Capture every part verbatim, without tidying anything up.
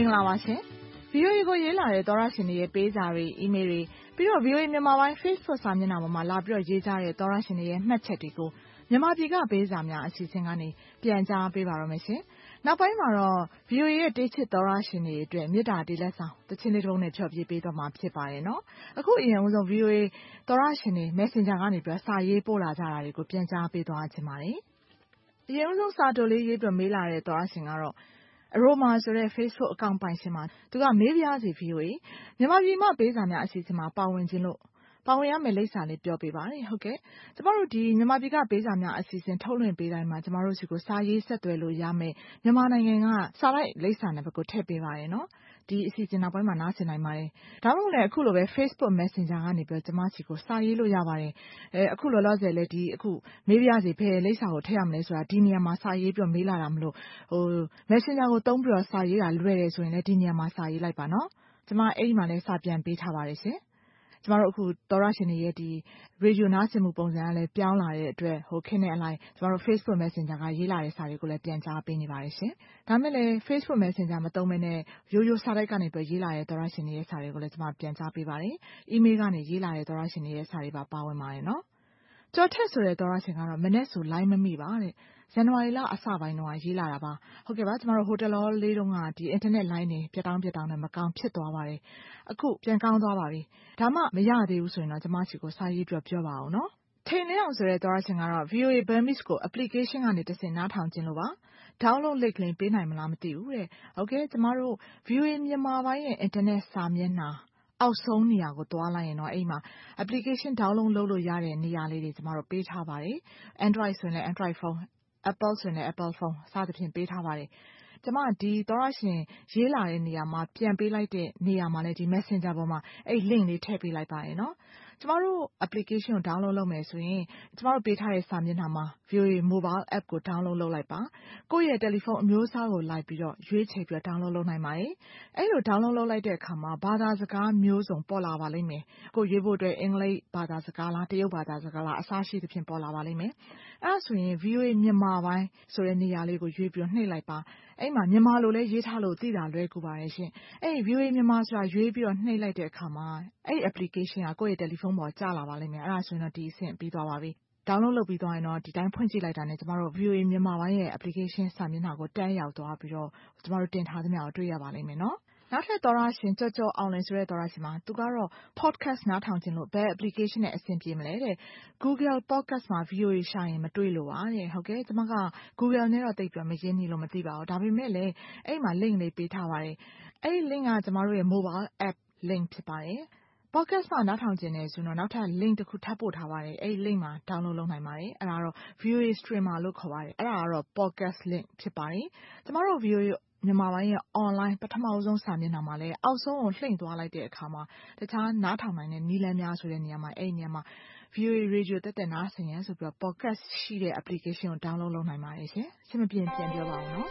င်္ဂလာပါရှင် ဗီအိုအေ ကိုရေးလာတဲ့သောရရှင်တွေရဲ့ပေးစာတွေအီးမေးလ်တွေပြီးတော့ ဗီအိုအေ မြန်မာပိုင်း Facebook စာမျက်နှာပေါ်မှာလာပြီးတော့ရေးကြတဲ့သောရရှင်တွေရဲ့မှတ်ချက်တွေကိုမြန်မာပြည်ကပေးစာများအစီအစဉ်ကနေပြန်ကြားပေးပါရမယ်ရှင်နောက်ပိုင်းမှာတော့ ဗီအိုအေ ရဲ့တေးချစ်သောရရှင်တွေအတွက်မေတ္တာတေးလက်ဆောင်တခြင်းလေးတစ်ပုဒ်နဲ့ဖြော်ပြပေးသွားမှာဖြစ်ပါတယ်နော်အခုအရင်ဦးဆုံး ဗီအိုအေ သောရရှင်တွေ Messenger ကနေပြီးတော့စာရေးပို့လာကြတာတွေကိုပြန်ကြားပေးသွားခြင်းပါတယ်အရင်ဦးဆုံးစာတိုလေးရေးပြီးမေးလာတဲ့သောရရှင်ကတော့Aroma ဆိုတဲ့ Facebook အကောင့်ပိုင်ရှင်မှာသူကမေးပြားစီ ဗီအိုအေ မြန်မာပြည်မှာပေးစာများအစီအစဉ်မှာပါဝင်ခြင်းလို့ပါဝင်ရမယ့်လိပ်စာလေးပြောပေးပါတယ်ဟုတ်ကဲ့ကျမတို့ဒီမြန်မာပြည်ကပေးစာများအစီအစဉ်ထုတ်လွှင့်ပေးတိုင်းမှာကျမတို့စီကိုစာရေးဆက်သွယ်လို့ရမယ်မြန်မာနိုင်ငံကစာလိုက်လိပ်စာနံပါတ်ကိုထည့်ပေးပါတယ်နော်ဒီအစီအစဉ်နောက်ပိုင်းမှာနားဆင်နိုင်ပါတယ်ဒါမှမဟုတ်လည်းအခုလိုပဲ Facebook Messenger ကနေပြီးတော့ကျမစီကိုစာရေးလို့ရပါတယ်အဲအခုလောလောဆယ်လည်းဒီအခုမေးပြစီဘယ်လိပ်စာကိုထည့်ရမလဲဆိုတာဒီနေရာမှာစာရေးပြီးတော့မေးလာတာမလို့ဟို Messenger ကိုသုံးပြီးတော့စာရေးတာလွယ်တယ်ဆိုရင်လည်းဒီနေရာမှာစာရေးလိုက်ပါနော်ကျမအဲ့ဒီမှာလည်းစာပြန်ပေးထားပါတယ်ရှင်ကျမတို့အခုသောရရှင်တွေရဲ့ဒီရေဒီယိုနားဆင်မှုပုံစံကလည်းပြောင်းလာတဲ့အတွက်ဟိုခင်းတဲ့အလိုက်ကျမတို့ Facebook Messenger ကရေးလာတဲ့စာတွေကိုလည်းပြန်ကြားပေးနေပါတယ်ရှင်ဒါမဲ့လည်း Facebook Messenger မသုံးဘဲနဲ့ရိုးရိုးစာတိုက်ကနေပြီးရေးလာတဲ့သောရရှင်တွေရဲ့စာတွေကိုလည်းကျမပြန်ကြားပေးပါတယ်အီးမေးလ်ကနေရေးလာတဲ့သောရရှင်တွေရဲ့စာတွေပါပါဝင်ပါတယ်နော်ကျော်ထက်ဆိုတဲ့သောရရှင်ကတော့မနေ့ဆို line မမိပါတဲ့ဇန်နဝါရီလအစပိုင်းတော့ရေးလာတာပါဟုတ်ကဲ့ပါကျမတို့ဟိုတယ်လောလေးတုန်းကဒီ internet line တွေပြတ်တောင်းပြတ်တောင်းနဲ့မကောင်းဖြစ်သွားပါတယ်အခုပြန်ကောင်းသွားပါပြီဒါမှမရသေးဘူးဆိုရင်တော့ကျမစီကိုစာရေးပြောပြောပါအောင်နော်ထိန်လင်းအောင်ဆိုတဲ့သောရရှင်ကတော့ ဗီအိုအေ Burmese ကို application ကနေတစ်ဆင့်နားထောင်ခြင်းလို့ပါ download link လေးပေးနိုင်မလားမသိဘူးတဲ့ဟုတ်ကဲ့ကျမတို့ ဗီအိုအေ မြန်မာပိုင်းရဲ့ internet စာမျက်နှာအောက်ဆုံးနေရာကိုသွားလိုက်ရင်တော့အဲ့မှာ application download လုပ်လို့ရတဲ့နေရာလေးတွေကျမတို့ပေးထားပါတယ် Android ဆိုရင်လည်း Android phone Apple ဆိုရင်လည်း Apple phone စသဖြင့်ပေးထားပါတယ်ကျမဒီသောရရှင်ရေးလာတဲ့နေရာမှာပြန်ပေးလိုက်တဲ့နေရာမှာလည်းဒီ Messenger ပေါ်မှာအဲ့ link လေးထည့်ပေးလိုက်ပါတယ်နော်ကျမတို့ application ကို download လုပ်မယ်ဆိုရင်ကျမတို့ပေးထားတဲ့စာမျက်နှာမှာ ဗီအိုအေ mobile app ကို download လုပ်လိုက်ပါကိုယ့်ရဲ့တယ်လီဖုန်းအမျိုးအစားကိုလိုက်ပြီးတော့ရွေးချယ်ပြီးတော့ download လုပ်နိုင်ပါတယ်အဲ့လို download လုပ်လိုက်တဲ့အခါမှာဘာသာစကားမျိုးစုံပေါ်လာပါလိမ့်မယ်ကိုရွေးဖို့အတွက်အင်္ဂလိပ်ဘာသာစကားလားတရုတ်ဘာသာစကားလားအစားရှိသဖြင့်ပေါ်လာပါလိမ့်မယ်အဲ့ဒါဆိုရင် ဗီအိုအေ မြန်မာပိုင်းဆိုတဲ့နေရာလေးကိုရွေးပြီးတော့နှိပ်လိုက်ပါအဲ့မှာမြန်မာလိုလည်းရေးထားလို့သိတာလွယ်ကူပါတယ်ရှင်အဲ့ ဗီအိုအေ မြန်မာဆိုတာရွေးပြီးတော့နှိပ်လိုက်တဲ့အခါမှာအဲ့ application ကကိုယ့်ရဲ့တယ်လီဖုန်းပေါ်ကျလာပါလိမ့်မယ်အဲ့ဒါဆိုရင်တော့ဒီအဆင့်ပြီးသွားပါပြီdownload လုပ်ပြီးသွားရင်တော့ဒီတိုင်းဖွင့်ကြည့်လိုက်တာနဲ့ကျမတို့ ဗီအိုအေ မြန်မာပိုင်းရဲ့ application စာမျက်နှာကိုတန်းရောက်သွားပြီးတော့ကျမတို့တင်ထားသမျှကိုတွေ့ရပါလိမ့်မယ်နော်နောက်ထပ်သောရရှင်ကြော်ကြော်အောင်လင်ဆိုတဲ့သောရရှင်မှာသူကတော့ podcast နားထောင်ခြင်းလို့ဘယ် application နဲ့အဆင်ပြေမလဲတဲ့ Google podcast မှာ ဗီအိုအေ ရှာရင်မတွေ့လို့ပါတဲ့ဟုတ်ကဲ့ကျမက Google နဲ့တော့တိတ်ပြီးမရင်းနေလို့မသိပါဘူးဒါပေမဲ့လည်းအဲ့မှာ link လေးပေးထားပါတယ်အဲ့ link ကကျမတို့ရဲ့ mobile app link ဖြစ်ပါတယ်podcast မှာနားထောင်ခြင်းနဲ့ဆိုတော့နောက်ထပ် link တစ်ခုထပ်ပို့ထားပါတယ်အဲ့ link မှာ download လုပ်နိုင်ပါတယ်အဲ့ဒါတော့ ဗီအိုအေ streamer လို့ခေါ်ပါတယ်အဲ့ဒါကတော့ podcast link ဖြစ်ပါတယ်ကျမတို့ ဗီအိုအေ မြန်မာပိုင်းရဲ့ online ပထမဆုံးစာမျက်နှာမှာလည်းအောက်ဆုံးကိုလှိမ့်သွားလိုက်တဲ့အခါမှာတခြားနားထောင်နိုင်တဲ့နည်းလမ်းများဆိုတဲ့နေရာမှာအဲ့ဒီနေရာမှာ ဗီအိုအေ radio တက်တက်နားဆင်ရန်ဆိုပြီးတော့ podcast ရှိတဲ့ application ကို download လုပ်နိုင်ပါတယ်ရှင်အဆင်မပြေပြန်ပြောပါဦးနော်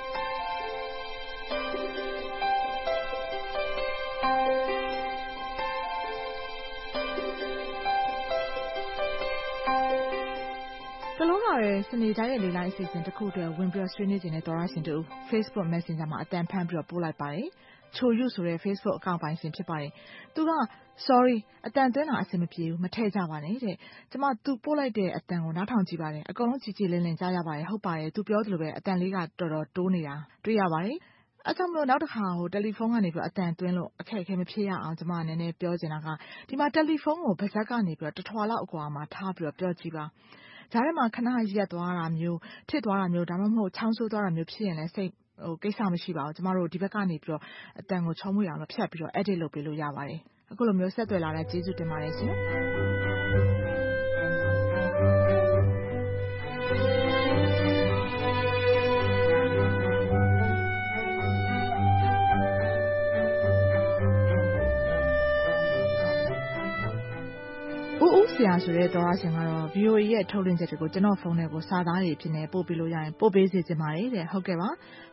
ကလုံးကပဲစနေတိုင်းရဲ့လေးလိုင်းအစီအစဉ်တစ်ခုအတွက်ဝင်ပြီးတော့ဆွေးနွေးခြင်းနဲ့သောရရှင်တို့ Facebook Messenger မှာအတန်ဖန်ပြီးတော့ပို့လိုက်ပါတယ်ချိုယူဆိုတဲ့ Facebook အကောင့်ပိုင်ရှင်ဖြစ်ပါတယ်သူက sorry အတန်သွင်းတာအဆင်မပြေဘူးမထည့်ကြပါနဲ့တဲ့ကျမသူပို့လိုက်တဲ့အတန်ကိုနားထောင်ကြည့်ပါတယ်အကုန်လုံးကြည်ကြည်လင်းလင်းကြားရပါတယ်ဟုတ်ပါတယ်သူပြောသလိုပဲအတန်လေးကတော်တော်တိုးနေတာတွေ့ရပါတယ်အဲ့ကြောင့်မလို့နောက်တစ်ခါဟိုတယ်လီဖုန်းကနေပြီးတော့အတန်သွင်းလို့အခက်အခဲမဖြစ်ရအောင်ကျမနည်းနည်းပြောချင်တာကဒီမှာတယ်လီဖုန်းကိုပါးစပ်ကနေပြီးတော့တစ်ထွာလောက်အကွာမှာထားပြီးတော့ပြောကြည့်ပါဂျားထဲမှာခဏရက်သွားတာမျိုးထစ်သွားတာမျိုးဒါမှမဟုတ်ချောင်းဆိုးသွားတာမျိုးဖြစ်ရင်လည်းစိတ်ဟိုကိစ္စမရှိပါဘူးကျမတို့ဒီဘက်ကနေပြီးတော့အတန်ကိုချုံးမွေအောင်လို့ဖြတ်ပြီးတော့ edit လုပ်ပေးလို့ရပါတယ်အခုလိုမျိုးဆက်သွယ်လာတဲ့ကျေးဇူးတင်ပါတယ်ရှင်ဦးဦးဆရာဆိုတဲ့သောရရှင်ကတော့ ဗီအိုအေ ရဲ့ထုတ်လွှင့်ချက်တွေကိုကျွန်တော်ဖုန်းထဲကိုစာသားတွေဖြစ်နေပို့ပေးလို့ရရင်ပို့ပေးစေချင်ပါတယ်တဲ့ဟုတ်ကဲ့ပါ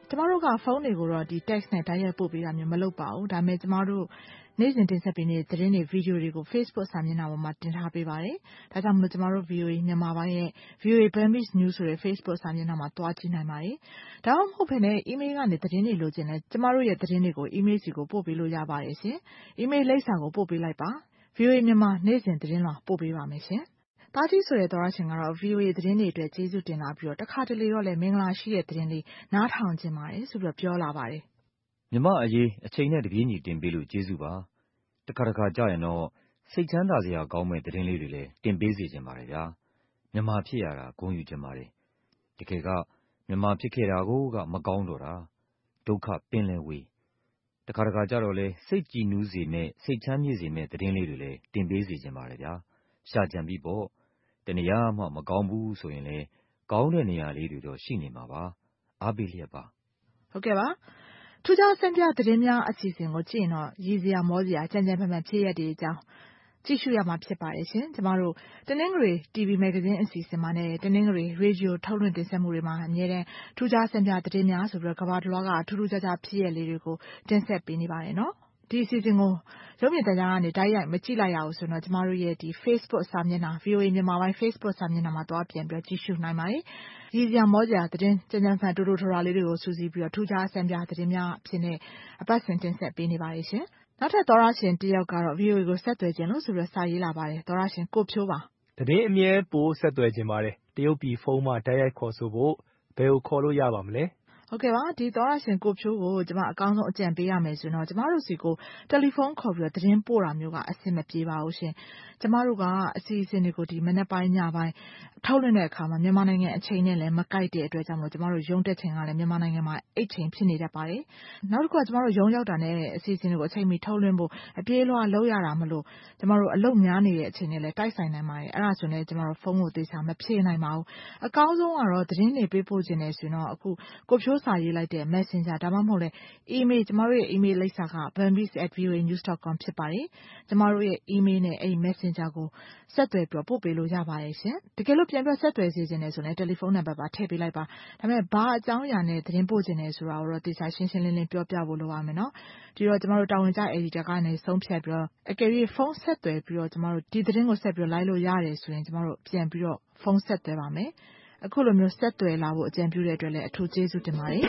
ကျမတို့ကဖုန်းတွေကိုတော့ဒီ text နဲ့တိုက်ရိုက်ပို့ပေးတာမျိုးမလုပ်ပါဘူးဒါပေမဲ့ကျမတို့နေ့စဉ်တင်ဆက်ပေးနေတဲ့သတင်းတွေဗီဒီယိုတွေကို Facebook စာမျက်နှာပေါ်မှာတင်ထားပေးပါတယ်ဒါကြောင့်မလို့ကျမတို့ V O A မြန်မာပိုင်းရဲ့ V O A Burmese News ဆိုတဲ့ Facebook စာမျက်နှာမှာတွားကြည့်နိုင်ပါတယ်ဒါမှမဟုတ်ဘဲနဲ့ email ကနေသတင်းတွေလိုချင်လဲကျမတို့ရဲ့သတင်းတွေကို email စီကိုပို့ပေးလို့ရပါတယ်ရှင် email လိပ်စာကိုပို့ပေးလိုက်ပါ V O A မြန်မာနေ့စဉ်သတင်းလွှာပို့ပေးပါမယ်ရှင်တာကြီးဆိုတဲ့သောရရှင်ကတော့ V O A သတင်းတွေအတွက်ကျေးဇူးတင်လာပြီးတော့တခါတလေတော့လည်းမင်္ဂလာရှိတဲ့သတင်းလေးနားထောင်ခြင်းပါတယ်ဆိုပြီးတော့ပြောလာပါတယ်မြမအရေးအချိန်နဲ့တပြေးညီတင်ပေးလို့ကျေးဇူးပါတခါတခါကြာရင်တော့စိတ်ချမ်းသာစရာကောင်းမဲ့သတင်းလေးတွေလည်းတင်ပေးစေခြင်းပါတယ်ဗျာမြမဖြစ်ရတာဂုဏ်ယူခြင်းပါတယ်တကယ်ကမြမဖြစ်ခဲ့တာကိုကမကောင်းတော့တာဒုက္ခပင်လယ်ဝေးတခါတခါကြာတော့လေစိတ်ကြည်နူးစေမဲ့စိတ်ချမ်းမြေ့စေမဲ့သတင်းလေးတွေလည်းတင်ပေးစေခြင်းပါတယ်ဗျာရှာကြံပြီးပေါ့တနေရာမှမကောင်းဘူးဆိုရင်လေကောင်းတဲ့နေရာလေးတွေတော့ရှိနေမှာပါအားပေးလျက်ပါဟုတ်ကဲ့ပါထူးခြားဆန်းပြသတင်းများအစီအစဉ်ကိုကြည့်ရင်တော့ရည်စရာမောစရာကြံကြံဖန်ဖန်ဖြစ်ရတဲ့အကြောင်းကြည့်ရှုရမှာဖြစ်ပါတယ်ရှင်ကျမတို့တနင်္ဂနွေ T V မဂ္ဂဇင်းအစီအစဉ်မှာနဲ့တနင်္ဂနွေရေဒီယိုထုတ်လွှင့်တင်ဆက်မှုတွေမှာအမြဲတမ်းထူးခြားဆန်းပြသတင်းများဆိုပြီးတော့ကမ္ဘာတစ်လွှားကထူးထူးခြားခြားဖြစ်ရလေးတွေကိုတင်ဆက်ပေးနေပါတယ်နော်ဒီအစီအစဉ်ကိုရုပ်မြင်သံကြားကနေတိုက်ရိုက်မကြည့်လိုက်ရဘူးဆိုတော့ကျမတို့ရဲ့ဒီ Facebook စာမျက်နှာ V O A မြန်မာပိုင်း Facebook စာမျက်နှာမှာတွားပြန်ပြီးကြည့်ရှုနိုင်ပါတယ်ရည်စရာမောစရာသတင်းကြံကြံဖန်တူတူထရာလေးတွေကိုစူးစီးပြီးတော့ထူးခြားဆန်းပြသတင်းများအဖြစ်နဲ့အပတ်စဉ်တင်ဆက်ပေးနေပါတယ်ရှင်နောက်ထပ်သောရရှင်တယောက်ကတော့ V O A ကိုဆက်သွယ်ခြင်းလို့ဆိုပြီးစာရေးလာပါတယ်သောရရှင်ကိုဖြိုးပါသတင်းအမြဲပို့ဆက်သွယ်ခြင်းပါတယ်တရုတ်ပြည်ဖုန်းမှာတိုက်ရိုက်ခေါ်ဆိုဖို့ဘယ်ကိုခေါ်လို့ရပါမလဲဟုတ်ကဲ့ပါဒီသောရရှင်ကိုဖြိုးကိုကျမအကောင်းဆုံးအကြံပေးရမယ်ဆိုတော့ကျမတို့စီကိုတယ်လီဖုန်းခေါ်ပြီးတော့သတင်းပို့တာမျိုးကအဆင်မပြေပါဘူးရှင်ကျမတို့ကအစီအစဉ်တွေကိုဒီမနေ့ပိုင်းညပိုင်းထုတ်လွှင့်တဲ့အခါမှာမြန်မာနိုင်ငံအချိန်နဲ့လည်းမကိုက်တဲ့အတွက်ကြောင့်မို့ကျမတို့ရုံးတက်ချိန်ကလည်းမြန်မာနိုင်ငံမှာအိတ်ချိန်ဖြစ်နေတတ်ပါတယ်နောက်တစ်ခုကကျမတို့ရုံးရောက်တာနဲ့အစီအစဉ်တွေကိုအချိန်မီထုတ်လွှင့်ဖို့အပြေးလွှာလောက်ရတာမလို့ကျမတို့အလုပ်များနေတဲ့အချိန်နဲ့လည်းတိုက်ဆိုင်နိုင်ပါတယ်အဲ့ဒါဆိုရင်ကျမတို့ဖုန်းကိုသေချာမဖြေနိုင်ပါဘူးအကောင်းဆုံးကတော့သတင်းတွေပေးပို့ခြင်းနဲ့ဆိုတော့အခုကိုဖြိုးစာရေးလိုက်တဲ့ Messenger ဒါမှမဟုတ်လဲ email ကျမတို့ရဲ့ email လိပ်စာက burmese at v o a news dot com ဖြစ်ပါတယ်ကျမတို့ရဲ့ email နဲ့အဲ့ Messenger ကိုဆက်သွယ်ပြီးပို့ပေးလို့ရပါတယ်ရှင်တကယ်လို့ပြန်ပြီးဆက်သွယ်စေချင်တယ်ဆိုရင်တယ်လီဖုန်းနံပါတ်ပါထည့်ပေးလိုက်ပါဒါပေမဲ့ဘာအကြောင်းအရာနဲ့သတင်းပို့ခြင်းလဲဆိုတာကိုတော့သေချာရှင်းရှင်းလင်းလင်းပြောပြဖို့လိုပါမယ်နော်ဒီတော့ကျမတို့တာဝန်ကျ editor ကနေဆုံးဖြတ်ပြီးတော့အကယ်၍ဖုန်းဆက်သွယ်ပြီးတော့ကျမတို့ဒီသတင်းကိုဆက်ပြီးလိုက်လို့ရတယ်ဆိုရင်ကျမတို့ပြန်ပြီးတော့ဖုန်းဆက်သွယ်ပါမယ်အခုလိုမျိုးဆက်သွယ်လာဖို့အကြံပြုတဲ့အတွက်လည်းအထူးကျေးဇူးတင်ပါတယ်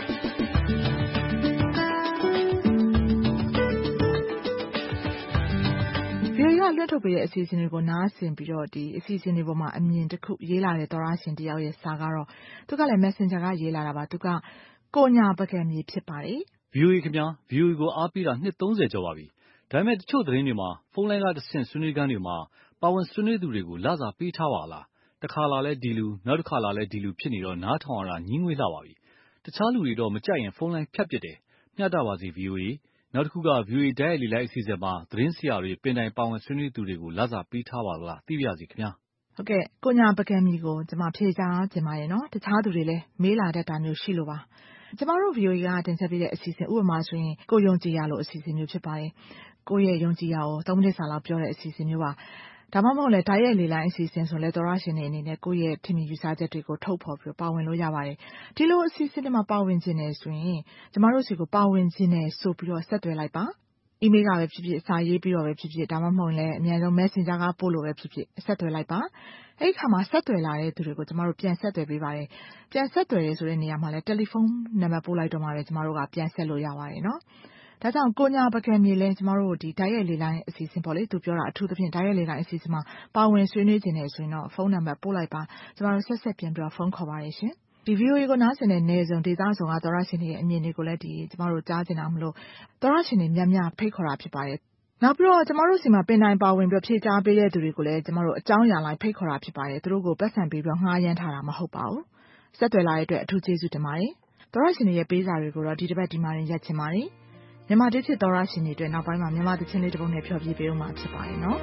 လွှတ်ထုတ်ပေးတဲ့အစီအစဉ်တွေကိုနားဆင်ပြီးတော့ဒီအစီအစဉ်တွေပေါ်မှာအမြင်တစ်ခုရေးလာတဲ့သောရရှင်တယောက်ရဲ့စာကတော့သူကလည်း Messenger ကရေးလာတာပါသူကကိုညာပကံမြေဖြစ်ပါတယ် V O A ခင်ဗျာ V O A ကိုအားပေးတာနှစ်သုံးဆယ်ကျော်ပါပြီဒါပေမဲ့တချို့သတင်းတွေမှာဖုန်းလိုင်းကတဆင့်ဆွေးနွေးခန်းတွေမှာပါဝင်ဆွေးနွေးသူတွေကိုလစာပေးထားပါလားတစ်ခါလာလဲဒီလူနောက်တစ်ခါလာလဲဒီလူဖြစ်နေတော့နားထောင်ရတာညှင်းငွေလှပါပြီတခြားလူတွေတော့မကြိုက်ရင်ဖုန်းလိုင်းဖြတ်ပစ်တယ်မျှတပါစေ V O Aနောက်တစ်ခုက V O A တိုက်ရိုက်လေလိုက်အစီအစဉ်မှာသတင်းဆရာတွေပင်တိုင်ပါဝင်ဆွေးနွေးသူတွေကိုလစာပေးထားပါလားသိပါရစေခင်ဗျာဟုတ်ကဲ့ကိုညာပကံမြေကိုကျွန်မဖြေကြားခြင်းပါတယ်နော်တခြားသူတွေလည်းမေးလာတတ်တာမျိုးရှိလို့ပါကျမတို့ V O A ကတင်ဆက်ပေးတဲ့အစီအစဉ်ဥပမာဆိုရင်ကိုယုံကြည်ရလို့အစီအစဉ်မျိုးဖြစ်ပါတယ်ကိုရဲ့ယုံကြည်ရကိုသုံးမိနစ်စာလောက်ပြောတဲ့အစီအစဉ်မျိုးပါဒါမှမဟုတ်လဲဓာတ်ရိုက်လေလိုင်းအစီအစဉ်ဆိုလဲသောရရှင်တွေအနေနဲ့ကိုယ့်ရဲ့ထင်မြင်ယူဆချက်တွေကိုထုတ်ဖော်ပြီးပါဝင်လို့ရပါတယ်ဒီလိုအစီအစဉ်တွေမှာပါဝင်ခြင်းနဲ့ဆိုရင်ကျမတို့စီကိုပါဝင်ခြင်းနဲ့ဆိုပြီးတော့ဆက်သွယ်လိုက်ပါ email ကပဲဖြစ်ဖြစ်စာရေးပြီးတော့ပဲဖြစ်ဖြစ်ဒါမှမဟုတ်လဲအများဆုံး Messenger ကပို့လို့ပဲဖြစ်ဖြစ်ဆက်သွယ်လိုက်ပါအဲ့ဒီခါမှာဆက်သွယ်လာတဲ့သူတွေကိုကျမတို့ပြန်ဆက်သွယ်ပေးပါတယ်ပြန်ဆက်သွယ်ရဲဆိုတဲ့နေရာမှာလဲတယ်လီဖုန်းနံပါတ်ပို့လိုက်တော့မှပဲကျမတို့ကပြန်ဆက်လို့ရပါတယ်နော်ဒါကြောင့်ကိုညာပကံမြေလဲကျမတို့ဒီဓာတ်ရိုက်လေလိုင်းအစီအစဉ်ပေါ့လေသူပြောတာအထူးသဖြင့်ဓာတ်ရိုက်လေလိုင်းအစီအစဉ်မှာပါဝင်ဆွေးနွေးခြင်းနဲ့ဆိုရင်တော့ဖုန်းနံပါတ်ပို့လိုက်ပါကျမတို့ဆက်ဆက်ပြန်ပြီးတော့ဖုန်းခေါ်ပါတယ်ရှင်ဒီ V O A ကိုနားဆင်တဲ့နေစုံဒေသဆောင်ကသောရရှင်တွေရဲ့အမြင်တွေကိုလည်းဒီကျမတို့ကြားချင်တာမလို့သောရရှင်တွေများများဖိတ်ခေါ်တာဖြစ်ပါတယ်နောက်ပြီးတော့ကျမတို့စီမှာပင်တိုင်ပါဝင်ပြီးဖြေကြားပေးတဲ့သူတွေကိုလည်းကျမတို့အကြောင်းအရာလိုက်ဖိတ်ခေါ်တာဖြစ်ပါတယ်သူတို့ကိုပတ်စံပေးပြီးငှားရမ်းထားတာမဟုတ်ပါဘူးဆက်သွယ်လာတဲ့အတွက်အထူးကျေးဇူးတင်ပါတယ်သောရရှင်တွေရဲ့ပေးစာတွေကိုတော့ဒီတစ်ပတ်ဒီမှာရင်ရက်ချင်ပါတယ်မြန်မာတစ်ဖြစ်သောရရှင်တွေအတွက်နောက်ပိုင်းမှာမြန်မာသချင်းလေးတစ်ပုဒ်နဲ့ဖျော်ဖြေပေးဦးမှာဖြစ်ပါတယ်နော်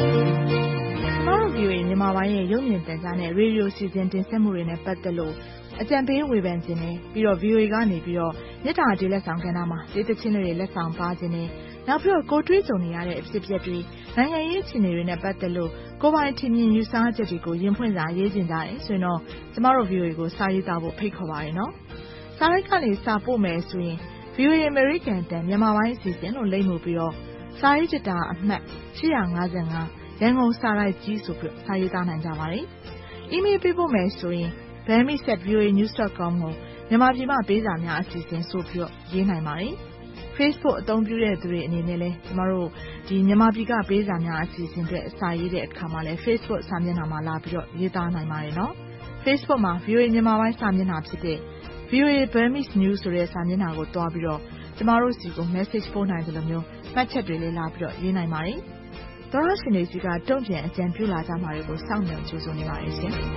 ကျမတို့ V O A မြန်မာပိုင်းရဲ့ရုပ်မြင်သံကြားနဲ့ရေဒီယိုစီစဉ်တင်ဆက်မှုတွေနဲ့ပတ်သက်လို့အကြံပေးဝေဖန်ခြင်းနဲ့ပြီးတော့ ဗီအိုအေ ကနေပြီးတော့မြေတားတေးလက်ဆောင်ကဏ္ဍမှာတေးသချင်းတွေလက်ဆောင်ပါခြင်းနဲ့နောက်ပြီးတော့ကိုတွေးကြုံနေရတဲ့အဖြစ်အပျက်တွေနိုင်ငံရေးအခြေအနေတွေနဲ့ပတ်သက်လို့ကိုပိုင်ထင်မြင်ယူဆချက်တွေကိုရင်ဖွင့်စာရေးခြင်းကြတယ်ဆိုရင်တော့ကျမတို့ ဗီအိုအေ ကိုစာရေးသားဖို့ဖိတ်ခေါ်ပါတယ်နော်။စာရိုက်ကနေစာပို့မယ်ဆိုရင် ဗီအိုအေ American တန်မြန်မာပိုင်းအစီအစဉ်လို့လိမ့်မှုပြီးတော့စာရေးကြတာအမှတ်ရှစ်၅၅ရန်ကုန်စာရိုက်ကြီးဆိုပြီးစာရေးသားနိုင်ကြပါတယ်။ email ပေးပို့မယ်ဆိုရင် burmese at v o a news dot com ကိုမြန်မာပြည်မှာပေးစာများအစီအစဉ်ဆိုပြီးတော့ရေးနိုင်ပါတယ်။ Facebook အသုံးပြုတဲ့သူတွေအနေနဲ့လည်းကျမတို့ဒီမြန်မာပြည်ကပေးစာများအစီအစဉ်တွေအစာရေးတဲ့အခါမှာလည်း Facebook စာမျက်နှာမှာလာပြီးတော့ရေးသားနိုင်ပါတယ်နော်။ Facebook မှာ ဗီအိုအေ မြန်မာပိုင်းစာမျက်နှာဖြစ်တဲ့ ဗီအိုအေ Burmese News ဆိုတဲ့စာမျက်နှာကိုတွားပြီးတော့ကျမတို့စီကို message ပို့နိုင်တယ်လို့မျိုးမှတ်ချက်တွေလေးလာပြီးတော့ရေးနိုင်ပါတယ်။သောရရှင်တွေစီကတုံ့ပြန်အကြံပြုလာကြမှာတွေကိုစောင့်မျှော်ကြိုးစားနေပါတယ်ရှင်။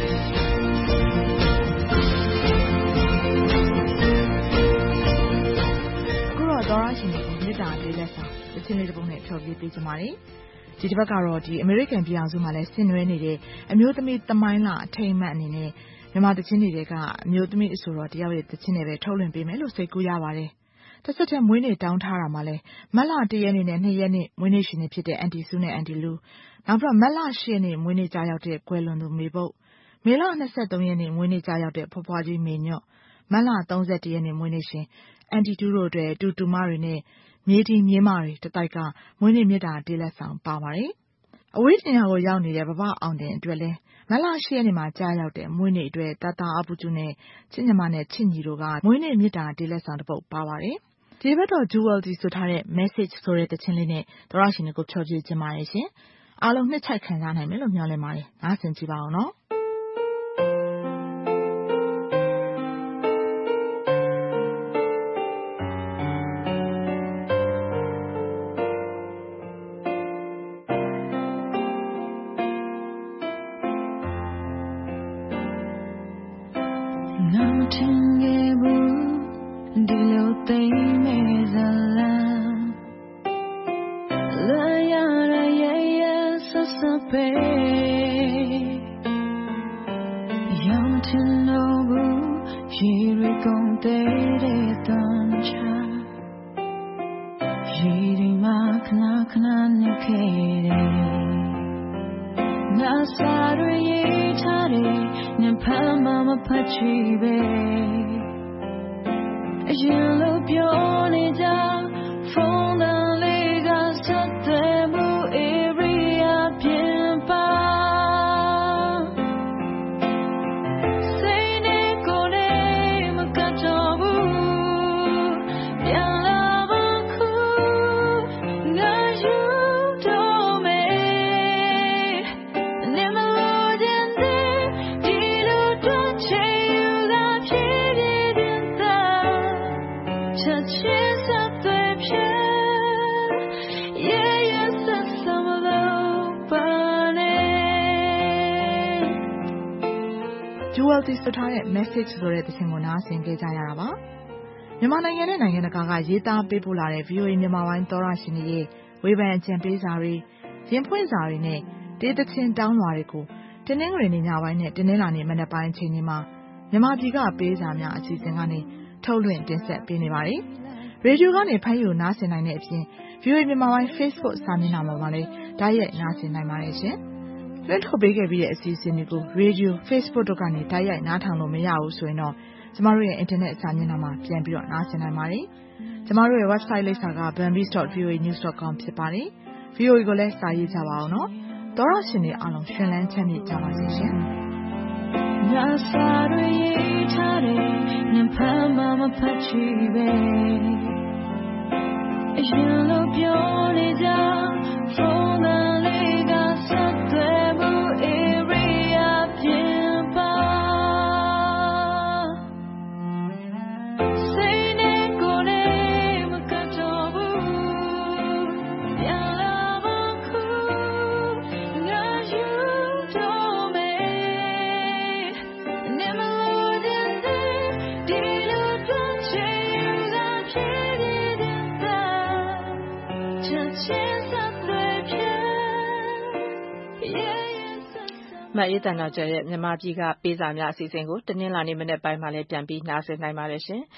သောရရှင်တွေကိုမြေတားလေးလက်ဆောင်တချင်းလေးတစ်ပုဒ်နဲ့ဖြောပြပေးကြပါမယ်။ဒီတစ်ပတ်ကတော့ဒီအမေရိကန်ပြည်အောင်စုမှာလည်းဆင်နွှဲနေတဲ့အမျိုးသမီးသမိုင်းလအထိမ်းအမှတ်အနေနဲ့မြန်မာတချင်းတွေကအမျိုးသမီးအဆိုတော်တယောက်ရဲ့တချင်းတွေပဲထုတ်လွှင့်ပေးမယ်လို့စိတ်ကူးရပါတယ်။တစ်ဆက်တည်းမွေးနေ့တောင်းထားတာမှာလဲမတ်လတစ်ရက်နေ့နဲ့နှစ်ရက်နေ့မွေးနေ့ရှင်တွေဖြစ်တဲ့အန်တီစုနဲ့အန်တီလူနောက်ပြီးတော့မတ်လရှစ်ရက်နေ့မွေးနေ့ကြာရောက်တဲ့ကွယ်လွန်သူမေပုတ်မေလ၂၃ရက်နေ့မွေးနေ့ကြာရောက်တဲ့ဖွားဖွားကြီးမေညော့မတ်လ၃၁ရက်နေ့မွေးနေ့ရှင်အန်တီတူတို့အတွက်တူတူမတွေနဲ့မြေတီမြေမတွေတတိုက်ကမွေးနေ့မြတ်တာတေးလက်ဆောင်ပါပါတယ်။အဝေးတင်ရကိုရောက်နေတဲ့ဘဘအောင်တင်အတွက်လဲမတ်လရှစ်ရက်နေ့မှာကြာရောက်တဲ့မွေးနေ့အတွက်တတအပူကျူနဲ့ချစ်ညီမနဲ့ချစ်ညီတို့ကမွေးနေ့မြတ်တာတေးလက်ဆောင်တစ်ပုဒ်ပါပါတယ်။ဒီဘက်တော့ Jewel ဒီဆိုထားတဲ့ message ဆိုတဲ့တခြင်းလေးနဲ့သောရရှင်တွေကိုဖြောပြခြင်းပါတယ်ရှင်။အားလုံးနှစ်ချိုက်ခံစားနိုင်မယ်လို့မျှော်လင့်ပါတယ်။နားဆင်ကြည့်ပါအောင်နော်။Jewel ဒီဆိုထားတဲ့ message ဆိုတဲ့တခြင်းကိုနားဆင်ကြကြရတာပါမြန်မာနိုင်ငံနဲ့နိုင်ငံတကာကရေးသားပေးပို့လာတဲ့ ဗီအိုအေ မြန်မာပိုင်းသောရရှင်တွေရဲ့ဝေဖန်အကြံပေးစာတွေရင်ဖွင့်စာတွေနဲ့တေးသချင်းတောင်းလွှာတွေကိုတင်းနှင်းငွေနေညပိုင်းနဲ့တင်းနှင်းလာနေမနက်ပိုင်းအချိန်တွေမှာမြန်မာပြည်ကပေးစာများအစီအစဉ်ကနေထုတ်လွှင့်တင်ဆက်ပေးနေပါတယ်။ရေဒီယိုကနေဖမ်းယူနားဆင်နိုင်တဲ့အပြင် ဗီအိုအေ မြန်မာပိုင်း Facebook စာမျက်နှာမှာလည်းဓာတ်ရိုက်နားဆင်နိုင်ပါတယ်ရှင်။လွှင့်ထုတ်ပေးခဲ့ပြီးတဲ့အစီအစဉ်တွေကို Radio Facebook တို့ကနေဓာတ်ရိုက်နားထောင်လို့မရဘူးဆိုရင်တော့ကျမတို့ရဲ့ internet စာမျက်နှာမှာပြန်ပြီးတော့နားဆင်နိုင်ပါတယ်။ကျမတို့ရဲ့ website လိပ်စာက burmese dot v o a news dot com ဖြစ်ပါတယ်။ ဗီအိုအေ ကိုလည်းစာရေးကြပါအောင်နော်။သောရရှင်တွေအားလုံးရှင်လန်းချမ်းမြေ့ကြပါစေရှင်။ညစာတွေရေးထားတဲ့ညဖမ်းမှမဖတ်ချီပဲအရင်လိုပြောနေကြဖုန်းကလေးကဆက်သွယ်မှု area ပြင်ပါစိတ်နဲ့ကိုယ်နဲ့မကတော့ဘူးပြန်လာပါခုငါယူတော့မယ်နေမလို့တဲ့ဒီလိုတော့ချင်ယူတာဖြစ်နေတဲ့မအေးသန္တာကျော်ရဲ့မြန်မာပြည်ကပေးစာများအစီအစဉ်ကိုတနင်္လာနေ့မနက်ပိုင်းမှာလည်းပြန်ပြီးနားဆင်နိုင်ပါတယ်ရှင်။